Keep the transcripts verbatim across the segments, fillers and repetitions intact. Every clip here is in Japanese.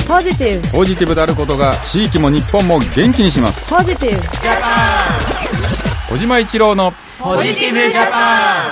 ポジティブポジティブであることが地域も日本も元気にします。 ポジティブジャ小島一郎のパンポジティブジャパン。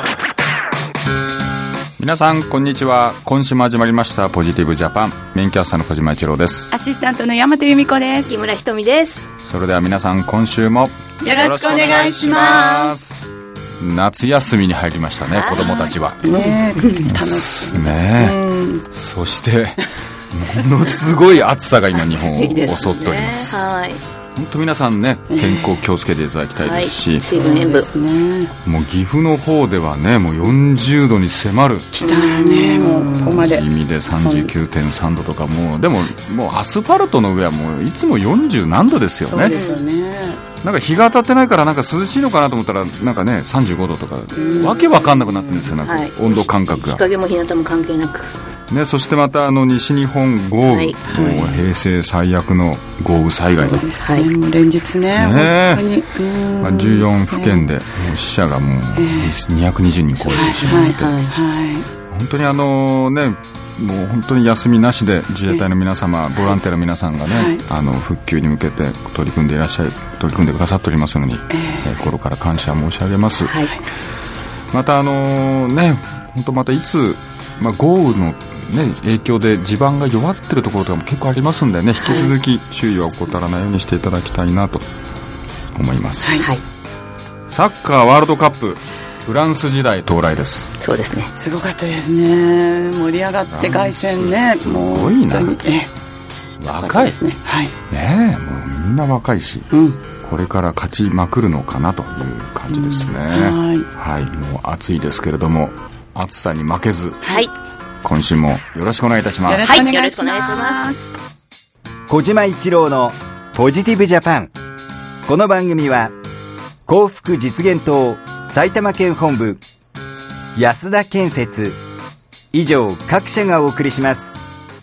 皆さんこんにちは。今週も始まりましたポジティブジャパン。メインキャスターの小島一郎です。 アシスタントの山手由美子です。 木村ひとみです。 それでは皆さん今週もよろしくお願いします。 夏休みに入りましたね、子供たちはねえ楽しいねえ。そしてものすごい暑さが今日本を襲っております。 はい、 本当皆さんね、健康気をつけていただきたいですし、 はい、水分塩分、 ね、 もう岐阜の方ではね、もうよんじゅうどに迫る。 来たね、もうここまで意味で さんじゅうきゅうてんさんどとか、もうでももうアスファルトの上はもういつもよんじゅうなんどですよね。 そうですよね。 なんか日が当たってないからなんか涼しいのかなと思ったらなんかねさんじゅうごどとかわけわかんなくなってるんですよ、なんか温度感覚が。 日陰も日向も関係なくね、そしてまたあの西日本豪雨、はい、もう平成最悪の豪雨災害と、 そうですね、はい、もう連日ね、 ね本当にまあ、じゅうよんふけんでもう死者がもうにひゃくにじゅうにん超えてしまって、 はいはいはい、 本当にあのねもう本当に休みなしで自衛隊の皆様、ボランティアの皆さんがね、はい、あの復旧に向けて取り組んでいらっしゃる取り組んでくださっておりますのに、えー、心から感謝申し上げます、はい、またあのね本当またいつ、まあ、豪雨のね、影響で地盤が弱ってるところとかも結構ありますんでね、引き続き注意は怠らないようにしていただきたいなと思います、はい、サッカーワールドカップフランス時代到来です。 そうですね、 すごかったですね。盛り上がって凱旋ね、 すごいな。 もうえ若いですね、 はい、 ねえ、もうみんな若いし、うん、これから勝ちまくるのかなという感じですね、うん、はい、はい、もう暑いですけれども暑さに負けず、はい、今週もよろしくお願いいたします。 はい、よろしくお願いします。 小島一郎のポジティブジャパン。この番組は幸福実現党埼玉県本部安田建設以上各社がお送りします。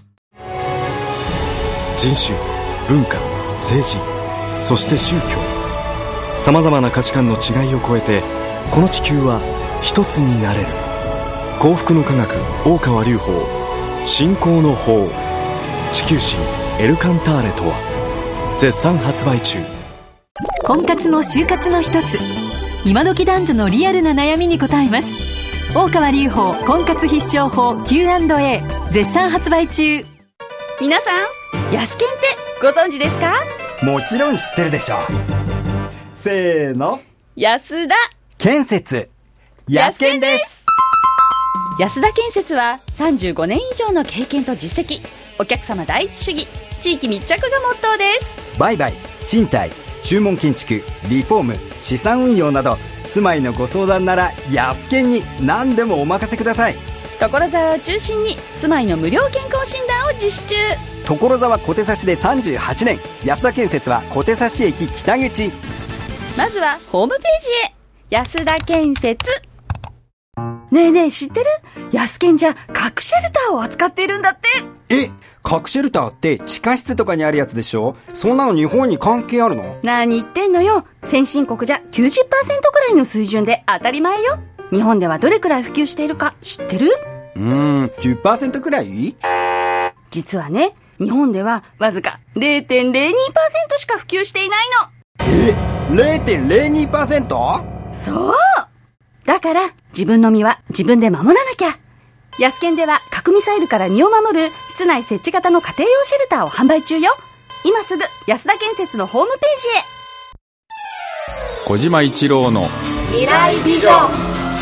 人種、文化、政治、そして宗教、さまざまな価値観の違いを超えてこの地球は一つになれる。幸福の科学大川隆法信仰の法地球神エルカンターレとは絶賛発売中。 婚活も就活の一つ、今時男女のリアルな悩みに答えます。大川隆法婚活必勝法 キューアンドエー 絶賛発売中。 皆さん、ヤスケンってご存知ですか？ もちろん知ってるでしょう。せーの、 安田建設ヤスケンです。 安田建設はさんじゅうごねん以上の経験と実績、お客様第一主義、地域密着がモットーです。 売買、賃貸、注文建築、リフォーム、資産運用など住まいのご相談なら安建に何でもお任せください。 所沢を中心に住まいの無料健康診断を実施中。 所沢小手指でさんじゅうはちねん、安田建設は小手指駅北口。 まずはホームページへ。安田建設。 ねえねえ、知ってる？安建じゃ核シェルターを扱っているんだって。 え、核シェルターって地下室とかにあるやつでしょ？そんなの日本に関係あるの？ 何言ってんのよ。先進国じゃ きゅうじゅっパーセント くらいの水準で当たり前よ。日本ではどれくらい普及しているか知ってる？ うーん、じゅっパーセント くらい？ 実はね、日本ではわずか れいてんれいにパーセント しか普及していないの。え、れいてんれいにパーセント？ そう。だから自分の身は自分で守らなきゃ。安建では核ミサイルから身を守る室内設置型の家庭用シェルターを販売中よ。今すぐ安田建設のホームページへ。 小島一郎の未来ビジョン。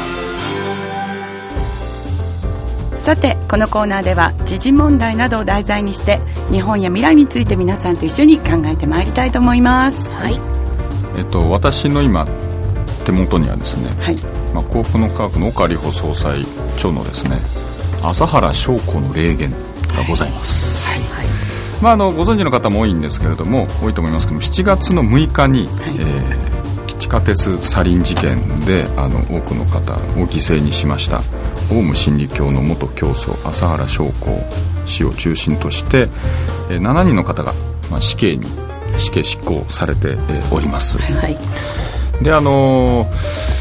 さて、このコーナーでは時事問題などを題材にして日本や未来について皆さんと一緒に考えてまいりたいと思います。 はい、 えっと、私の今手元にはですね、はい、まあ、幸福の科学の岡里帆総裁長のですね朝原将校の霊言がございます、はいはいはい。まあ、あのご存知の方も多いんですけれども多いと思いますけども、しちがつのむいかに、はい、えー、地下鉄サリン事件であの多くの方を犠牲にしましたオウム真理教の元教祖朝原将校氏を中心として、えー、しちにんの方が、まあ、死刑に死刑執行されて、えー、おります、はい。であのー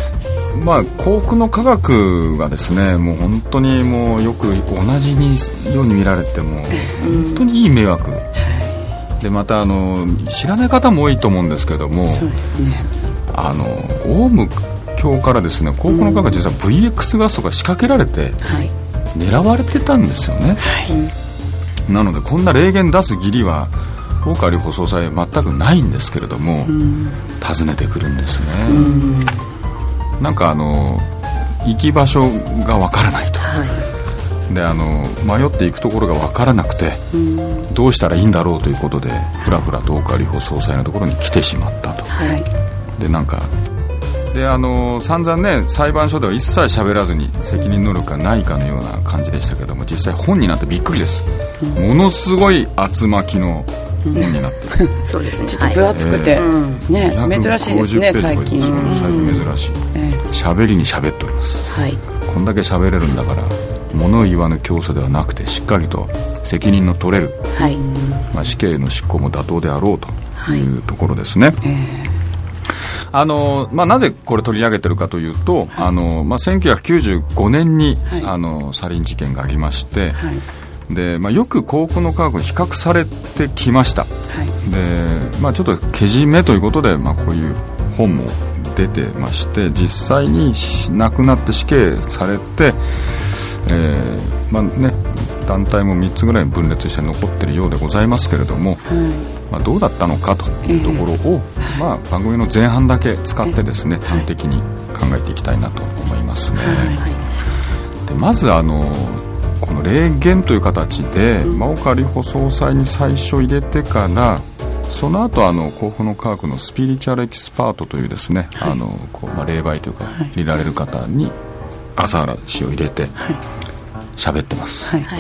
まあ、幸福の科学がですね、もう本当にもうよく同じにように見られても本当にいい迷惑、でまたあの知らない方も多いと思うんですけども、 そうですね、あのオウム教からですね、幸福の科学が実は ブイエックス ガスとか仕掛けられて狙われてたんですよね、はい、なのでこんな霊言出す義理は大川隆法総裁は全くないんですけれども、訪ねてくるんですね。なんかあの行き場所がわからないと、はい、であの迷っていくところがわからなくて、どうしたらいいんだろうということでふらふらと大川隆法総裁のところに来てしまったと、はい、でなんかであの散々ね、裁判所では一切喋らずに責任能力がないかのような感じでしたけども、実際本になってびっくりです、うん、ものすごい厚巻きの本になって、うん、そうですね、 ちょっと分厚くて、えーね、珍しいですね、最近最近珍しい、喋、えー、りに喋っております、はい、こんだけ喋れるんだから物言わぬ教祖ではなくてしっかりと責任の取れる、はい、まあ、死刑の執行も妥当であろうというところですね、はい、えーあのまあ、なぜこれ取り上げてるかというと、はい、あのまあ、せんきゅうひゃくきゅうじゅうごねんに、はい、あのサリン事件がありまして、はい、でまあ、よく幸福の科学に比較されてきました、はい、でまあ、ちょっとけじめということで、まあ、こういう本も出てまして、実際に亡くなって死刑されて、えーまあね、団体もみっつぐらい分裂して残っているようでございますけれども、はい、まあ、どうだったのかというところを、えーまあ、番組の前半だけ使ってですね、端的に考えていきたいなと思いますね、はい、でまずあのこの霊言という形で、うん、大川隆法総裁に最初入れてから、その後あの幸福の科学のスピリチュアルエキスパートというですね、はい、あのこうまあ、霊媒というか入れられる方に朝原氏を入れて喋、はい、ってます、はい、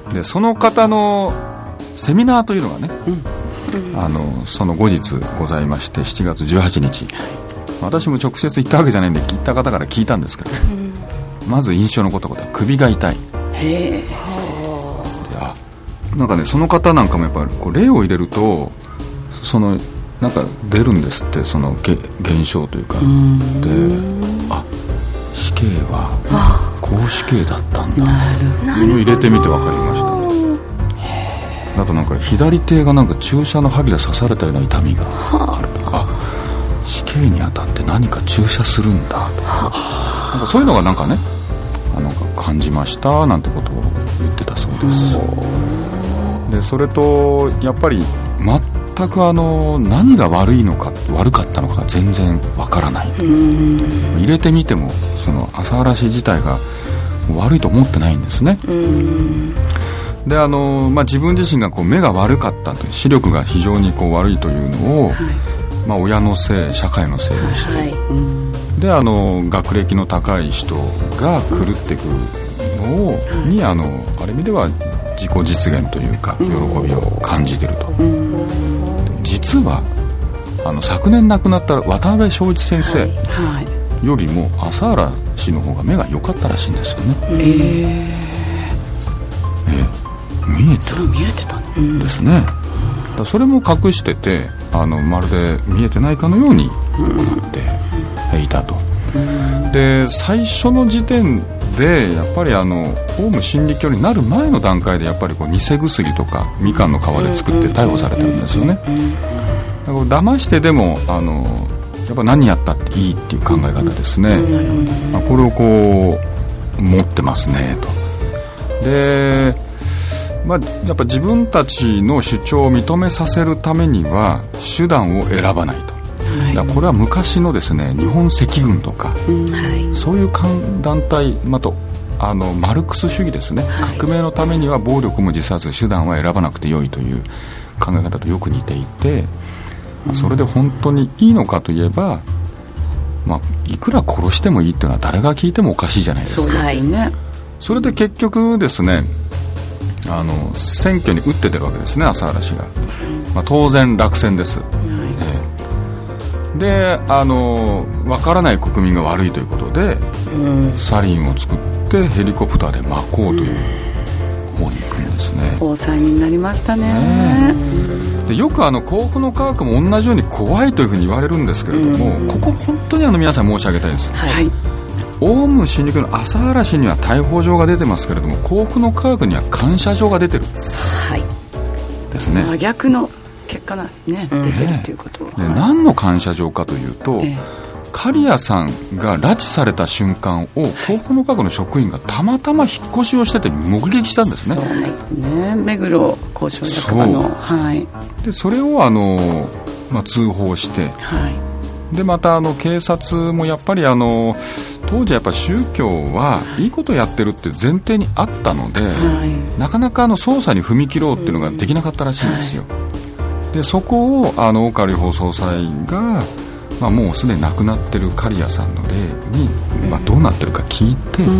でその方のセミナーというのがね、うん、あのその後日ございまして、しちがつじゅうはちにち、私も直接行ったわけじゃないんで行った方から聞いたんですけど、うん、まず印象のことは首が痛い。へー、あ、なんかね、その方なんかもやっぱりこう霊を入れるとそのなんか出るんですって、その現象というか、で、あ、死刑は公死刑だったんだというのを入れてみて分かりました。あとなんか左手がなんか注射の針で刺されたような痛みがあるとか、あ、死刑にあたって何か注射するんだとか、なんかそういうのがなんかね、あの感じましたなんてことを言ってたそうです。でそれとやっぱり全くあの何が悪いのか悪かったのか全然わからない。入れてみてもその朝原氏自体が悪いと思ってないんですね。であの、まあ、自分自身がこう目が悪かったという、視力が非常にこう悪いというのを、はい、まあ、親のせい社会のせいにして、はい、であの学歴の高い人が狂ってくるのを、うん、にあのある意味では自己実現というか喜びを感じていると、うん、実はあの昨年亡くなった渡辺正一先生よりも朝原氏の方が目が良かったらしいんですよね。えー見えてる見えてたんですね、うん、だそれも隠してて、あのまるで見えてないかのようになっていたと、うん、で最初の時点でやっぱりあのオウム真理教になる前の段階でやっぱりこう偽薬とかみかんの皮で作って逮捕されてるんですよね。だから騙してでもあのやっぱ何やったっていいっていう考え方ですね、まあ、これをこう持ってますねと。でまあ、やっぱ自分たちの主張を認めさせるためには手段を選ばないと、はい、だからこれは昔のですね日本赤軍とか、うんはい、そういう団体、またあのマルクス主義ですね、はい、革命のためには暴力も自殺手段は選ばなくてよいという考え方とよく似ていて、まあ、それで本当にいいのかといえば、まあ、いくら殺してもいいっていうのは誰が聞いてもおかしいじゃないですか。そうですよね。それで結局ですね、あの選挙に打って出るわけですね、朝原氏が、まあ、当然落選です、はいえー、であの分からない国民が悪いということで、うん、サリンを作ってヘリコプターで巻こうという方に行くんですね。 大騒ぎになりました ね, ねでよくあの幸福の科学も同じように怖いというふうに言われるんですけれども、ここ本当にあの皆さん申し上げたいです、はい、オウム真理教の朝原氏には逮捕状が出てますけれども、幸福の科学には感謝状が出てる、はい、ですね。 真逆の結果が、ね、出てるということは、 で何の感謝状かというと、ええ、刈谷さんが拉致された瞬間を幸福の科学の職員がたまたま引っ越しをしてて目撃したんですね。 そうね、目黒交渉役場の、はい、 でそれをあの、まあ、通報して、はい、でまたあの警察もやっぱりあの当時やっぱ宗教はいいことやってるって前提にあったので、はい、なかなかあの捜査に踏み切ろうっていうのができなかったらしいんですよ、はい、でそこをあの大川隆法総裁が、まあ、もうすでに亡くなってる刈谷さんの例に、まあ、どうなってるか聞いて、うん、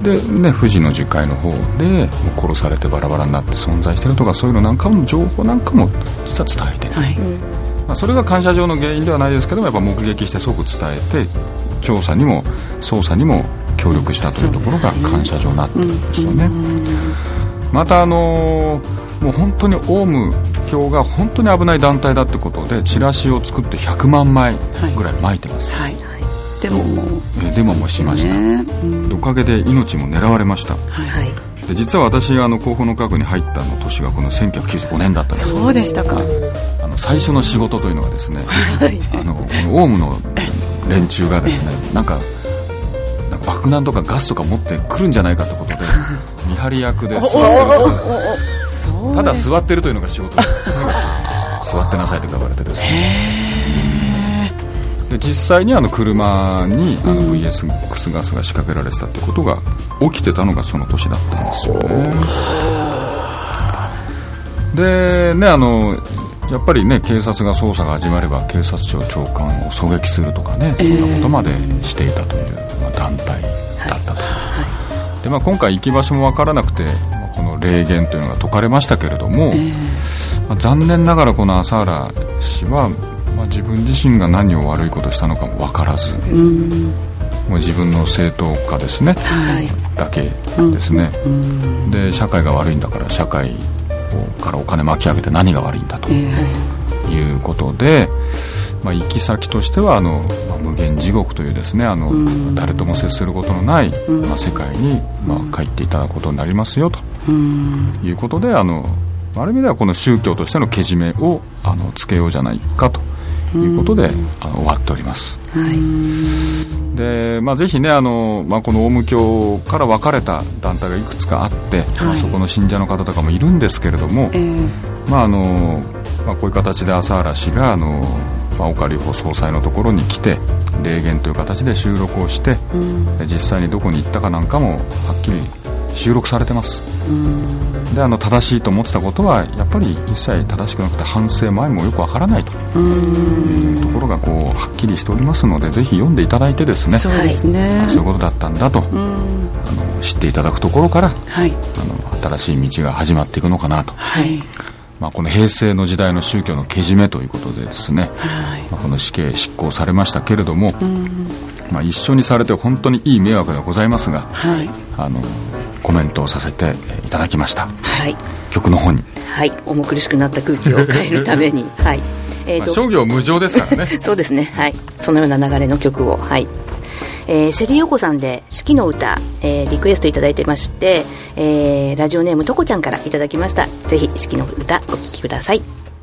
で、ね、富士の樹海の方でもう殺されてバラバラになって存在してるとか、そういうのなんかも情報なんかも実は伝えて、はい、まあ、それが感謝状の原因ではないですけども、やっぱ目撃して即伝えて調査にも捜査にも協力したというところが感謝状になってるんですよね。またあのもう本当にオウム教が本当に危ない団体だってことでチラシを作ってひゃくまんまいぐらい撒いてます、はいはいはい、 デモもデモもしました、ね、うん、おかげで命も狙われました、はい、で実は私あの幸福の科学に入ったの年がこのせんきゅうひゃくきゅうじゅうごねんだったんです。 そうでしたか。 あの最初の仕事というのがですね、はい、あのこのオウムの連中がですね、なんかなんか爆弾とかガスとか持ってくるんじゃないかということで見張り役で座ってると、ただ座ってるというのが仕事で座ってなさいと言われてですね、で実際にあの車にあの ブイエスエックス ガスが仕掛けられてたということが起きてたのがその年だったんですよね。でね、あのやっぱりね、警察が捜査が始まれば警察庁長官を狙撃するとかね、そんなことまでしていたという、まあ、団体だったと、はいはい、でまあ、今回行き場所も分からなくて、まあ、この霊言というのが解かれましたけれども、えーまあ、残念ながらこの朝原氏は、まあ、自分自身が何を悪いことをしたのかも分からず、うん、もう自分の正当化ですね、はい、だけですね、うん、で社会が悪いんだから社会からお金巻き上げて何が悪いんだということで、まあ、行き先としてはあの、まあ、無限地獄というですね、あの、うん、誰とも接することのない、うん、まあ、世界に、まあ、帰っていただくことになりますよと、うん、いうことで、あのある意味ではこの宗教としてのけじめをあのつけようじゃないかということで、うん、あの終わっております、はい。でまあ、ぜひね、あの、まあ、このオウム教から分かれた団体がいくつかあって、はい、まあ、そこの信者の方とかもいるんですけれども、えーまああのまあ、こういう形で朝原氏があの、まあ、大川隆法総裁のところに来て霊言という形で収録をして、うん、で実際にどこに行ったかなんかもはっきり収録されてます、うん、であの正しいと思ってたことはやっぱり一切正しくなくて反省前もよくわからないというところがこうはっきりしておりますので、ぜひ読んでいただいてですね、 そうですね、 そういうことだったんだと、うん、あの知っていただくところから、はい、あの新しい道が始まっていくのかなと、はい、まあ、この平成の時代の宗教のけじめということでですね、はい、まあ、この死刑執行されましたけれども、うん、まあ、一緒にされて本当にいい迷惑ではございますが、はい、あのコメントをさせていただきました、はい、曲の方に、 はい、重苦しくなった空気を変えるために、はい、 えーまあ、商業無常ですからねそうですね、はい、そのような流れの曲を、はい、えー、セリヨコさんで四季の歌、えー、リクエストいただいてまして、えー、ラジオネームとこちゃんからいただきました。ぜひ四季の歌お聴きください。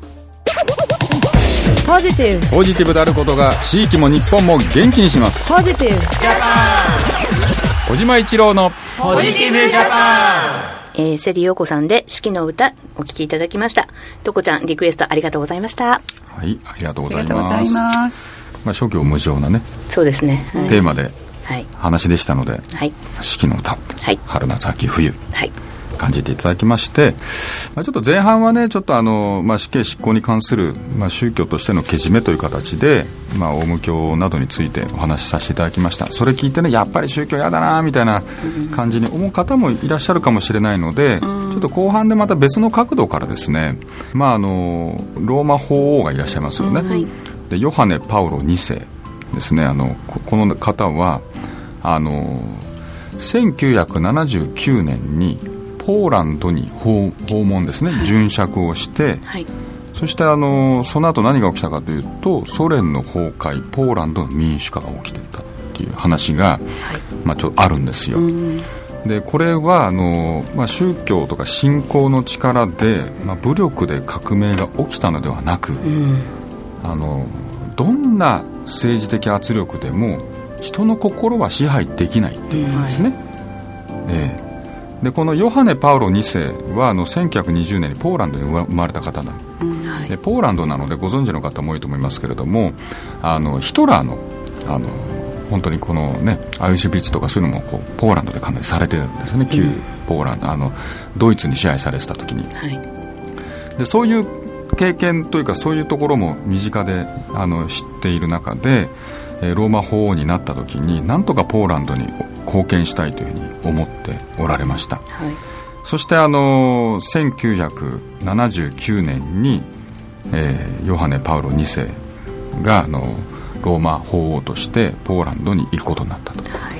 ポジティブポジティブであることが地域も日本も元気にします。 ポジティブジャパン、小島一郎のポジティブジャパン、 えー、セリヨコさんで四季の歌お聴きいただきました。とこちゃんリクエストありがとうございました。 はい、ありがとうございます。まあ、諸行無常なね、そうですね、はい、テーマで話でしたので、はい、四季の歌、はい、春夏秋冬、はい、感じていただきまして、まあ、ちょっと前半はね、ちょっとあの、まあ、死刑執行に関する、まあ、宗教としてのけじめという形で、まあ、オウム教などについてお話しさせていただきました。それ聞いてね、やっぱり宗教やだなみたいな感じに思う方もいらっしゃるかもしれないので、うん、ちょっと後半でまた別の角度からですね、まあ、あのローマ法王がいらっしゃいますよね、うん、はい、でヨハネ・パウロにせいですね。あの こ, この方はあのせんきゅうひゃくななじゅうきゅうねんにポーランドに 訪, 訪問ですね、はい、殉釈をして、はい、そそしてあのその後何が起きたかというと、ソ連の崩壊、ポーランドの民主化が起きていたっていう話が、はい、まあ、ちょっとあるんですよ。でこれはあの、まあ、宗教とか信仰の力で、まあ、武力で革命が起きたのではなく、あのどんな政治的圧力でも人の心は支配できないっていうんですね、はい、えー、でこのヨハネ・パウロにせいはあのせんきゅうひゃくにじゅうねんにポーランドに生まれた方だ、うんはい、でポーランドなのでご存知の方も多いと思いますけれども、あのヒトラーの、あの本当にこの、ね、アウシュビッツとかそういうのもこうポーランドでかなりされてるんですね、うん、旧ポーランド、あのドイツに支配されてた時に、はい、でそういう経験というかそういうところも身近であの知っている中で、えー、ローマ法王になった時になんとかポーランドに貢献したいというふうに思っておられました、はい、そしてあのせんきゅうひゃくななじゅうきゅうねんに、えー、ヨハネ・パウロにせいがあのローマ法王としてポーランドに行くことになったと、はい、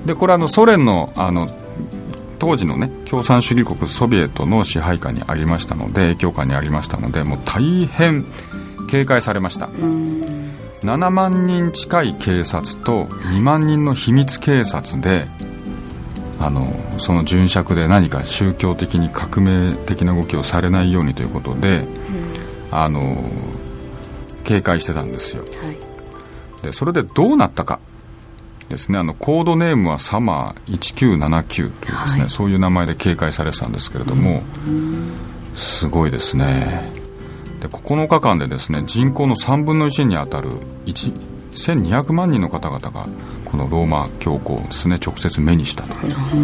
でこれはあのソ連の、あの当時の、ね、共産主義国ソビエトの支配下にありましたので、影響下にありましたので、もう大変警戒されました。ななまんにん近い警察とにまんにんの秘密警察で、あのその巡釈で何か宗教的に革命的な動きをされないようにということで、あの警戒してたんですよ、はい、でそれでどうなったかですね、あのコードネームはサマーいちきゅうななきゅうというですね、はい、そういう名前で警戒されてたんですけれども、すごいですね。でここのかかんでですね、人口のさんぶんのいちに当たるせんにひゃくまんにんの方々がこのローマ教皇をですね直接目にしたと。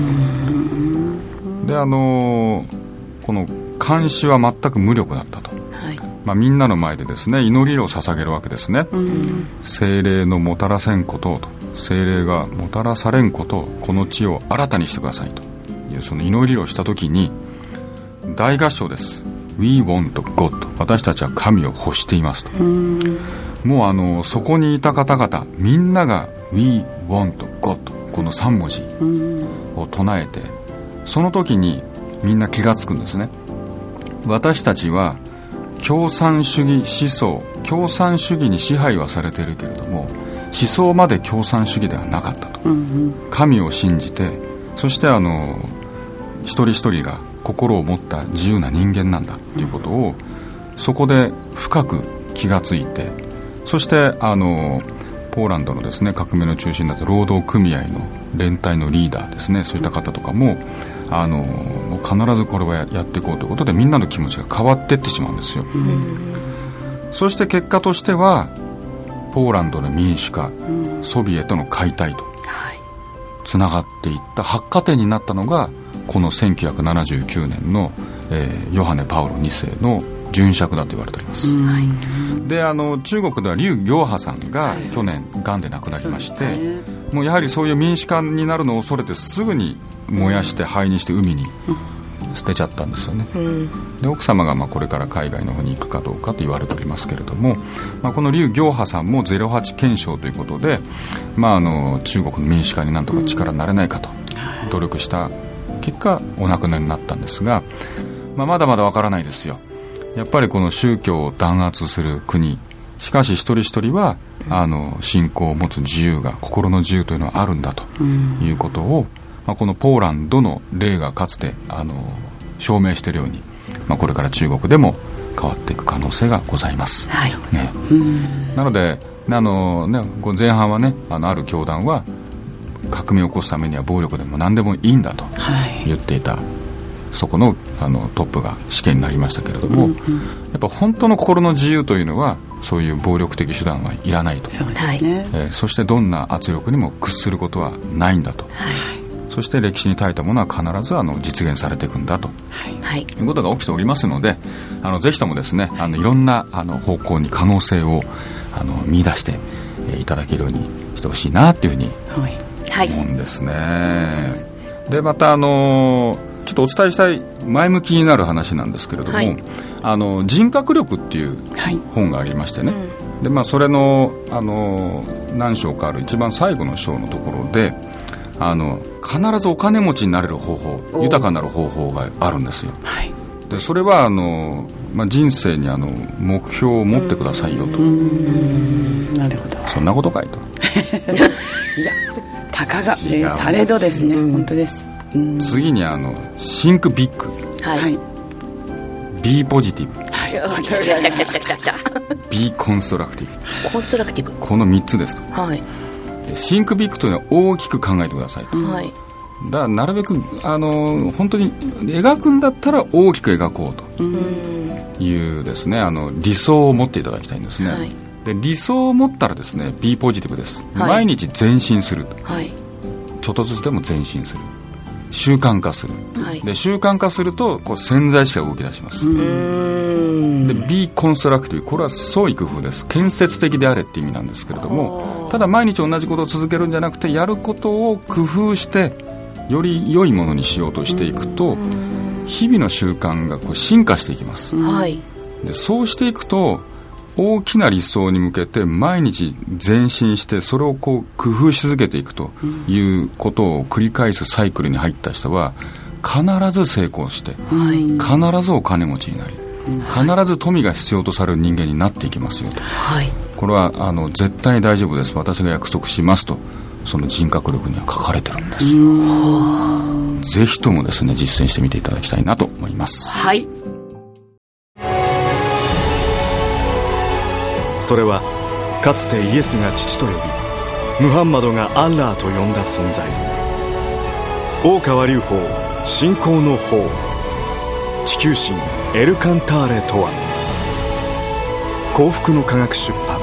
であのこの監視は全く無力だったと、はい、まあ、みんなの前でですね祈りを捧げるわけですね。聖霊のもたらせんことをと、聖霊がもたらされんことをこの地を新たにしてくださいというその祈りをしたときに大合唱です。 We want God、 私たちは神を欲していますと。もうあのそこにいた方々みんなが We want God このさんもじを唱えて、その時にみんな気がつくんですね。私たちは共産主義思想、共産主義に支配はされているけれども思想まで共産主義ではなかったと、うんうん、神を信じて、そしてあの一人一人が心を持った自由な人間なんだということを、うん、そこで深く気がついて、そしてあのポーランドのですね革命の中心だった労働組合の連帯のリーダーですね、そういった方とかもあのもう必ずこれは や, やっていこうということでみんなの気持ちが変わっていってしまうんですよ、うん、そして結果としてはポーランドの民主化、うん、ソビエトの解体とつながっていった発火点になったのがこのせんきゅうひゃくななじゅうきゅうねんの、えー、ヨハネ・パウロにせいの巡釈だと言われております、うん、であの中国では劉暁波さんが去年がんで亡くなりまして、はい、もうやはりそういう民主化になるのを恐れてすぐに燃やして灰にして海に捨てちゃったんですよね、うん、で奥様がまあこれから海外の方に行くかどうかと言われておりますけれども、まあ、この劉暁波さんもゼロはち憲章ということで、まあ、あの中国の民主化になんとか力になれないかと努力した結果お亡くなりになったんですが、まあ、まだまだわからないですよ。やっぱりこの宗教を弾圧する国、しかし一人一人はあの信仰を持つ自由が、心の自由というのはあるんだということを、まあ、このポーランドの例がかつてあの証明しているように、まあ、これから中国でも変わっていく可能性がございます、はいね、なのであの、ね、前半はね あの、ある教団は革命を起こすためには暴力でも何でもいいんだと言っていた、はい、そこ の, あのトップが死刑になりましたけれども、うんうん、やっぱ本当の心の自由というのはそういう暴力的手段はいらないと。そうですね、えー、そしてどんな圧力にも屈することはないんだと、はい、そして歴史に耐えたものは必ずあの実現されていくんだと、はい、いうことが起きておりますので、あのぜひともですね、あのいろんなあの方向に可能性をあの見出して、えー、いただけるようにしてほしいなというふうに思うんですね、はい、でまたあのちょっとお伝えしたい前向きになる話なんですけれども、はい、あの人格力っていう本がありましてね、はい、うん、でまあ、それ の, あの何章かある一番最後の章のところで、あの必ずお金持ちになれる方法、豊かになる方法があるんですよ、はい、でそれはあのまあ、人生にあの目標を持ってくださいよと。 うーん、なるほど。 そんなことかいといや、たかがされどですね、本当です。うん、 次にあのシンクビッグ、 はい、 B ポジティブ、 はい、来た来た来た来た来た B コンストラクティブ、 コンストラクティブ、 このみっつですと。 はい、 シンクビッグというのは大きく考えてくださいと、はい、だからなるべくあの本当に描くんだったら大きく描こうというですね、あの理想を持っていただきたいんですね、はい、で理想を持ったらですね B ポジティブです、はい、毎日前進する、はい、ちょっとずつでも前進する、習慣化する、はい、で習慣化するとこう潜在意識が動き出します。うーんで B コンストラクティブ、これは創意工夫です。建設的であれって意味なんですけれども、ただ毎日同じことを続けるんじゃなくて、やることを工夫してより良いものにしようとしていくと、日々の習慣がこう進化していきます、はい、でそうしていくと大きな理想に向けて毎日前進して、それをこう工夫し続けていくということを繰り返すサイクルに入った人は必ず成功して、はい、必ずお金持ちになり、必ず富が必要とされる人間になっていきますよと、はい、これはあの絶対に大丈夫です、私が約束しますと、その人格力には書かれてるんですよ。ぜひともですね実践してみていただきたいなと思います。 はい。 それはかつてイエスが父と呼び、ムハンマドがアッラーと呼んだ存在、大川隆法信仰の法、地球神エルカンターレとは。幸福の科学出版。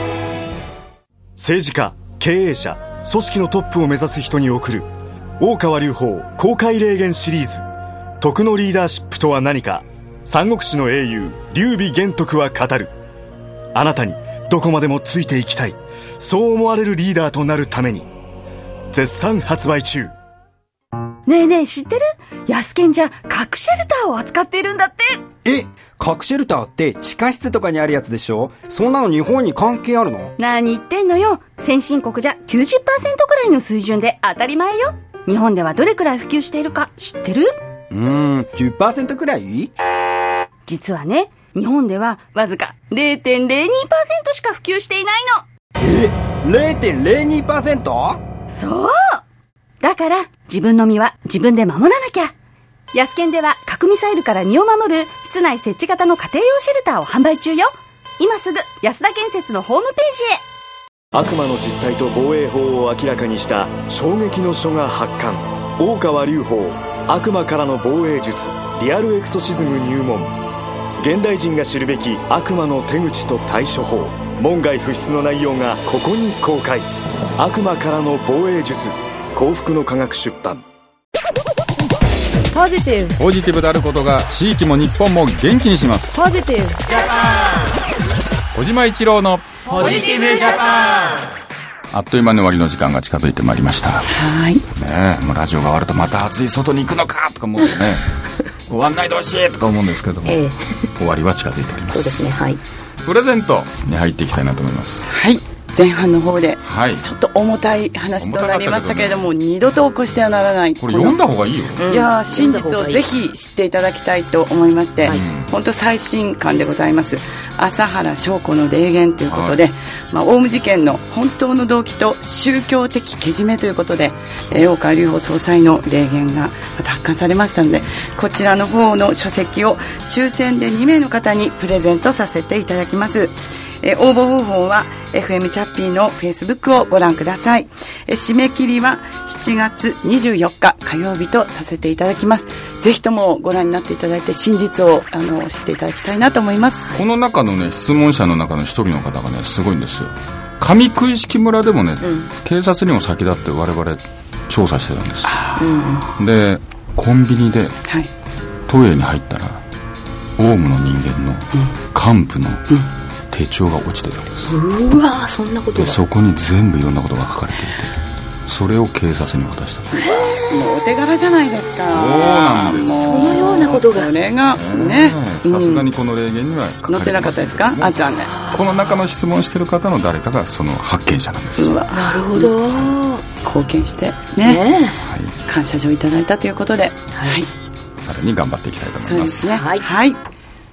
政治家、経営者、組織のトップを目指す人に送る大川隆法公開霊言シリーズ、徳のリーダーシップとは何か、三国志の英雄劉備玄徳は語る。あなたにどこまでもついていきたい、そう思われるリーダーとなるために。絶賛発売中。 ねえねえ知ってる？ヤスケンじゃ核シェルターを扱っているんだって。 え、核シェルターって地下室とかにあるやつでしょ？そんなの日本に関係あるの？ 何言ってんのよ。先進国じゃ きゅうじゅっパーセント くらいの水準で当たり前よ。日本ではどれくらい普及しているか知ってる？ うーん、じゅっパーセント くらい？ 実はね、日本ではわずか れいてんれいにパーセント しか普及していないの。え、れいてんれいにパーセント？ そう。だから自分の身は自分で守らなきゃ。ヤスケンでは核ミサイルから身を守る室内設置型の家庭用シェルターを販売中よ。今すぐ安田建設のホームページへ。 悪魔の実態と防衛法を明らかにした衝撃の書が発刊。大川隆法悪魔からの防衛術リアルエクソシズム入門。現代人が知るべき悪魔の手口と対処法、門外不出の内容がここに公開。悪魔からの防衛術、幸福の科学出版。 ポジティブポジティブであることが地域も日本も元気にします。 ポジティブジャパン、小島一郎のポジティブジャパン。 あっという間に終わりの時間が近づいてまいりました。 はい、 ねえ、もうラジオが終わるとまた暑い外に行くのかとか思うとね終わんないでほしいとか思うんですけども、ええ、終わりは近づいております。 そうですね、はい。 プレゼントに入っていきたいなと思います。 はい、前半の方で、 はい、 ちょっと重たい話となりましたけれども、ね、二度と起こしてはならない。 これ読んだ方がいいよ、 うん、いや真実をぜひ知っていただきたいと思いまして、はい、本当最新刊でございます。朝原翔子の霊言ということで、はい、まあ、オウム事件の本当の動機と宗教的けじめということで、えー、大川隆法総裁の霊言が発刊されましたので、こちらの方の書籍を抽選でにめいの方にプレゼントさせていただきます。えー、応募方法は エフエム チャッピーのフェイスブックをご覧ください。えー、締め切りはしちがつにじゅうよっか火曜日とさせていただきます。ぜひともご覧になっていただいて真実をあの知っていただきたいなと思います。 この中のね質問者の中の一人の方がねすごいんですよ。上九式村でもね、うん、警察にも先立って我々調査してたんですよ、うん、でコンビニでトイレに入ったらオウムの人間の幹部の、うんうん、手帳が落ちてたんです。 うわ、そんなことが。 でそこに全部いろんなことが書かれていて、それを警察に渡した。 もうお手柄じゃないですか。 そうなんです。 そのようなことがそれがね、 さすがにこの霊言には書かれてませんけども、 載ってなかったですか？あ、残念。 この中の質問してる方の誰かがその発見者なんです。 うわ、 なるほど。 貢献してね、 ね、 はい、 感謝状いただいたということで、はい、 さらに頑張っていきたいと思います。 そうですね、 はい、 はい。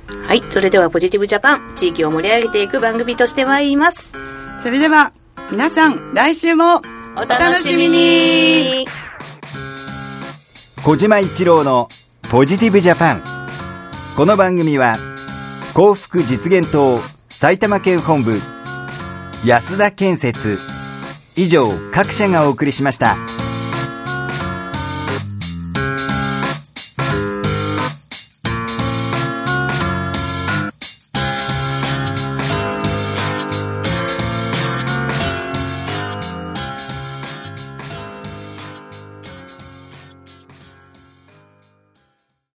はい、それではポジティブジャパン、地域を盛り上げていく番組としてまいります。 それでは皆さん来週もお楽しみに。 小島一郎のポジティブジャパン。この番組は幸福実現党埼玉県本部安田建設以上各社がお送りしました。